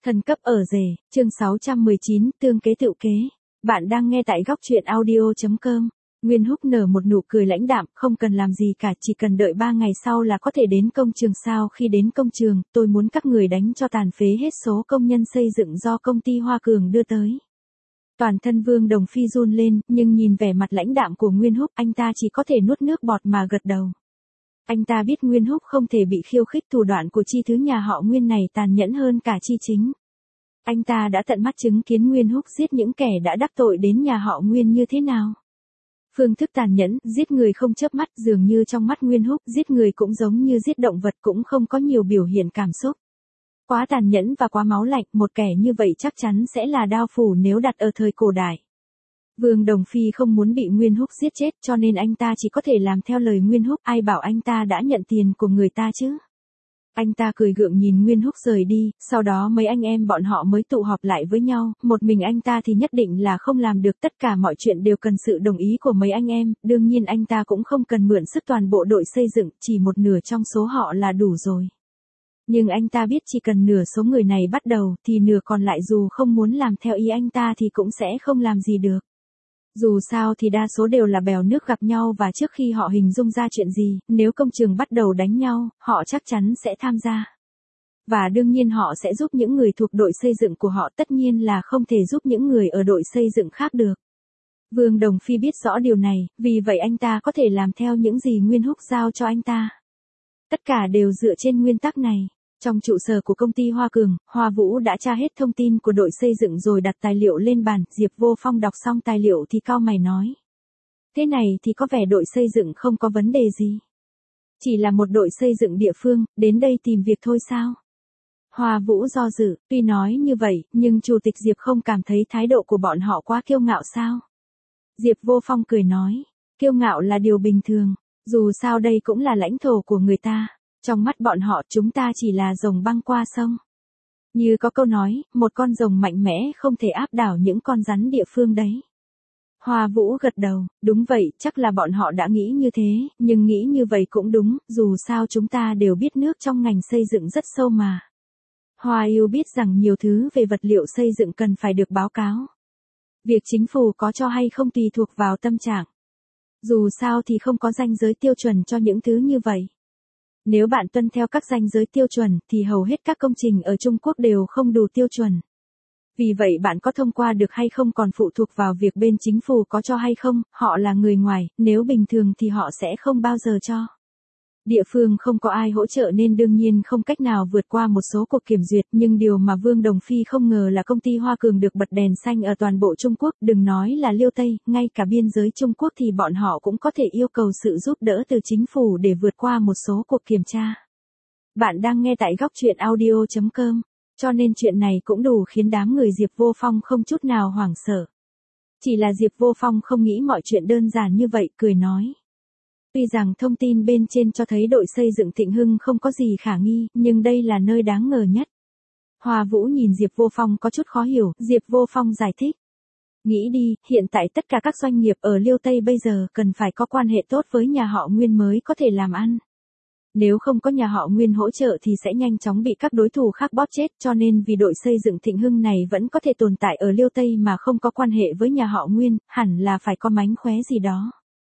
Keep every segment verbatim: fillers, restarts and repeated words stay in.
Thần cấp ở rể, chương sáu trăm mười chín, tương kế tựu kế. Bạn đang nghe tại góc truyện audio chấm com. Nguyên Húc nở một nụ cười lãnh đạm, không cần làm gì cả, chỉ cần đợi ba ngày sau là có thể đến công trường. Sau khi đến công trường, tôi muốn các người đánh cho tàn phế hết số công nhân xây dựng do công ty Hoa Cường đưa tới. Toàn thân Vương Đồng Phi run lên, nhưng nhìn vẻ mặt lãnh đạm của Nguyên Húc, anh ta chỉ có thể nuốt nước bọt mà gật đầu. Anh ta biết Nguyên Húc không thể bị khiêu khích, thủ đoạn của chi thứ nhà họ Nguyên này tàn nhẫn hơn cả chi chính. Anh ta đã tận mắt chứng kiến Nguyên Húc giết những kẻ đã đắc tội đến nhà họ Nguyên như thế nào. Phương thức tàn nhẫn, giết người không chớp mắt, dường như trong mắt Nguyên Húc, giết người cũng giống như giết động vật, cũng không có nhiều biểu hiện cảm xúc. Quá tàn nhẫn và quá máu lạnh, một kẻ như vậy chắc chắn sẽ là đao phủ nếu đặt ở thời cổ đại. Vương Đồng Phi không muốn bị Nguyên Húc giết chết, cho nên anh ta chỉ có thể làm theo lời Nguyên Húc, ai bảo anh ta đã nhận tiền của người ta chứ. Anh ta cười gượng nhìn Nguyên Húc rời đi, sau đó mấy anh em bọn họ mới tụ họp lại với nhau, một mình anh ta thì nhất định là không làm được, tất cả mọi chuyện đều cần sự đồng ý của mấy anh em, đương nhiên anh ta cũng không cần mượn sức toàn bộ đội xây dựng, chỉ một nửa trong số họ là đủ rồi. Nhưng anh ta biết chỉ cần nửa số người này bắt đầu, thì nửa còn lại dù không muốn làm theo ý anh ta thì cũng sẽ không làm gì được. Dù sao thì đa số đều là bèo nước gặp nhau, và trước khi họ hình dung ra chuyện gì, nếu công trường bắt đầu đánh nhau, họ chắc chắn sẽ tham gia. Và đương nhiên họ sẽ giúp những người thuộc đội xây dựng của họ, tất nhiên là không thể giúp những người ở đội xây dựng khác được. Vương Đồng Phi biết rõ điều này, vì vậy anh ta có thể làm theo những gì Nguyên Húc giao cho anh ta. Tất cả đều dựa trên nguyên tắc này. Trong trụ sở của công ty Hoa Cường, Hoa Vũ đã tra hết thông tin của đội xây dựng rồi đặt tài liệu lên bàn, Diệp Vô Phong đọc xong tài liệu thì cau mày nói. Thế này thì có vẻ đội xây dựng không có vấn đề gì. Chỉ là một đội xây dựng địa phương, đến đây tìm việc thôi sao? Hoa Vũ do dự, tuy nói như vậy, nhưng Chủ tịch Diệp không cảm thấy thái độ của bọn họ quá kiêu ngạo sao? Diệp Vô Phong cười nói, kiêu ngạo là điều bình thường, dù sao đây cũng là lãnh thổ của người ta. Trong mắt bọn họ chúng ta chỉ là rồng băng qua sông. Như có câu nói, một con rồng mạnh mẽ không thể áp đảo những con rắn địa phương đấy. Hoa Vũ gật đầu, đúng vậy, chắc là bọn họ đã nghĩ như thế, nhưng nghĩ như vậy cũng đúng, dù sao chúng ta đều biết nước trong ngành xây dựng rất sâu mà. Hoa Yêu biết rằng nhiều thứ về vật liệu xây dựng cần phải được báo cáo. Việc chính phủ có cho hay không tùy thuộc vào tâm trạng. Dù sao thì không có ranh giới tiêu chuẩn cho những thứ như vậy. Nếu bạn tuân theo các ranh giới tiêu chuẩn, thì hầu hết các công trình ở Trung Quốc đều không đủ tiêu chuẩn. Vì vậy bạn có thông qua được hay không còn phụ thuộc vào việc bên chính phủ có cho hay không, họ là người ngoài, nếu bình thường thì họ sẽ không bao giờ cho. Địa phương không có ai hỗ trợ nên đương nhiên không cách nào vượt qua một số cuộc kiểm duyệt, nhưng điều mà Vương Đồng Phi không ngờ là công ty Hoa Cường được bật đèn xanh ở toàn bộ Trung Quốc, đừng nói là Liêu Tây, ngay cả biên giới Trung Quốc thì bọn họ cũng có thể yêu cầu sự giúp đỡ từ chính phủ để vượt qua một số cuộc kiểm tra. Bạn đang nghe tại góc truyện audio chấm com, cho nên chuyện này cũng đủ khiến đám người Diệp Vô Phong không chút nào hoảng sợ. Chỉ là Diệp Vô Phong không nghĩ mọi chuyện đơn giản như vậy, cười nói. Tuy rằng thông tin bên trên cho thấy đội xây dựng Thịnh Hưng không có gì khả nghi, nhưng đây là nơi đáng ngờ nhất. Hoa Vũ nhìn Diệp Vô Phong có chút khó hiểu, Diệp Vô Phong giải thích. Nghĩ đi, hiện tại tất cả các doanh nghiệp ở Liêu Tây bây giờ cần phải có quan hệ tốt với nhà họ Nguyên mới có thể làm ăn. Nếu không có nhà họ Nguyên hỗ trợ thì sẽ nhanh chóng bị các đối thủ khác bóp chết, cho nên vì đội xây dựng Thịnh Hưng này vẫn có thể tồn tại ở Liêu Tây mà không có quan hệ với nhà họ Nguyên, hẳn là phải có mánh khóe gì đó.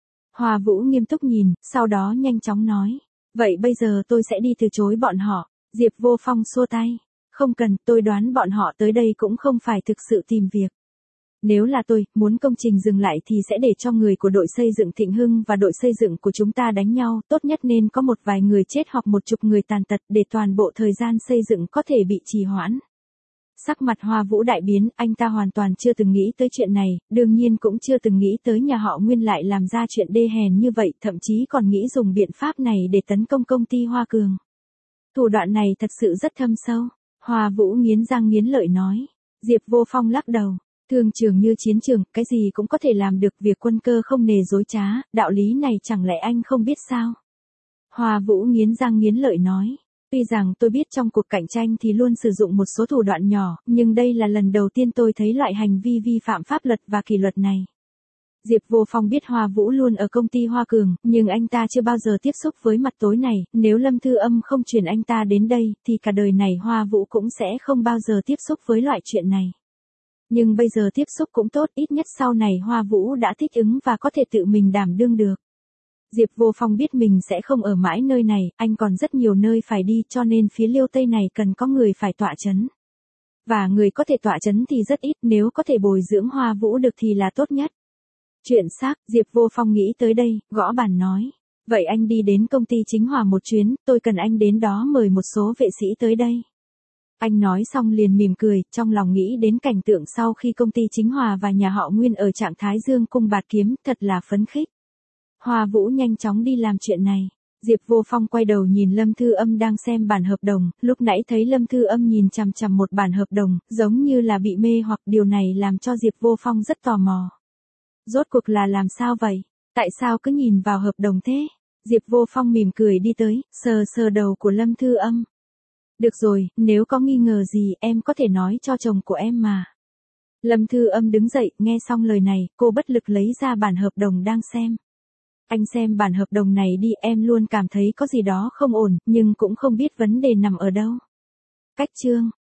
Hoa Vũ nghiêm túc nhìn, sau đó nhanh chóng nói. Vậy bây giờ tôi sẽ đi từ chối bọn họ. Diệp Vô Phong xua tay. Không cần, tôi đoán bọn họ tới đây cũng không phải thực sự tìm việc. Nếu là tôi, muốn công trình dừng lại thì sẽ để cho người của đội xây dựng Thịnh Hưng và đội xây dựng của chúng ta đánh nhau, tốt nhất nên có một vài người chết hoặc một chục người tàn tật để toàn bộ thời gian xây dựng có thể bị trì hoãn. Sắc mặt Hoa Vũ đại biến, anh ta hoàn toàn chưa từng nghĩ tới chuyện này, đương nhiên cũng chưa từng nghĩ tới nhà họ Nguyên lại làm ra chuyện đê hèn như vậy, thậm chí còn nghĩ dùng biện pháp này để tấn công công ty Hoa Cường. Thủ đoạn này thật sự rất thâm sâu. Hoa Vũ nghiến răng nghiến lợi nói. Diệp Vô Phong lắc đầu. Thương trường như chiến trường, cái gì cũng có thể làm được, việc quân cơ không nề dối trá, đạo lý này chẳng lẽ anh không biết sao? Hoa Vũ nghiến răng nghiến lợi nói. Tuy rằng tôi biết trong cuộc cạnh tranh thì luôn sử dụng một số thủ đoạn nhỏ, nhưng đây là lần đầu tiên tôi thấy loại hành vi vi phạm pháp luật và kỷ luật này. Diệp Vô Phong biết Hoa Vũ luôn ở công ty Hoa Cường, nhưng anh ta chưa bao giờ tiếp xúc với mặt tối này, nếu Lâm Thư Âm không chuyển anh ta đến đây, thì cả đời này Hoa Vũ cũng sẽ không bao giờ tiếp xúc với loại chuyện này. Nhưng bây giờ tiếp xúc cũng tốt, ít nhất sau này Hoa Vũ đã thích ứng và có thể tự mình đảm đương được. Diệp Vô Phong biết mình sẽ không ở mãi nơi này, anh còn rất nhiều nơi phải đi, cho nên phía Liêu Tây này cần có người phải tọa chấn. Và người có thể tọa chấn thì rất ít, nếu có thể bồi dưỡng Hoa Vũ được thì là tốt nhất. Chuyện xác, Diệp Vô Phong nghĩ tới đây, gõ bàn nói. Vậy anh đi đến công ty Chính Hòa một chuyến, tôi cần anh đến đó mời một số vệ sĩ tới đây. Anh nói xong liền mỉm cười, trong lòng nghĩ đến cảnh tượng sau khi công ty Chính Hòa và nhà họ Nguyên ở trạng thái dương cung bạt kiếm, thật là phấn khích. Hoa Vũ nhanh chóng đi làm chuyện này. Diệp Vô Phong quay đầu nhìn Lâm Thư Âm đang xem bản hợp đồng, lúc nãy thấy Lâm Thư Âm nhìn chằm chằm một bản hợp đồng, giống như là bị mê hoặc, điều này làm cho Diệp Vô Phong rất tò mò. Rốt cuộc là làm sao vậy? Tại sao cứ nhìn vào hợp đồng thế? Diệp Vô Phong mỉm cười đi tới, sờ sờ đầu của Lâm Thư Âm. Được rồi, nếu có nghi ngờ gì em có thể nói cho chồng của em mà. Lâm Thư Âm đứng dậy, nghe xong lời này, cô bất lực lấy ra bản hợp đồng đang xem. Anh xem bản hợp đồng này đi, em luôn cảm thấy có gì đó không ổn, nhưng cũng không biết vấn đề nằm ở đâu. Cách chương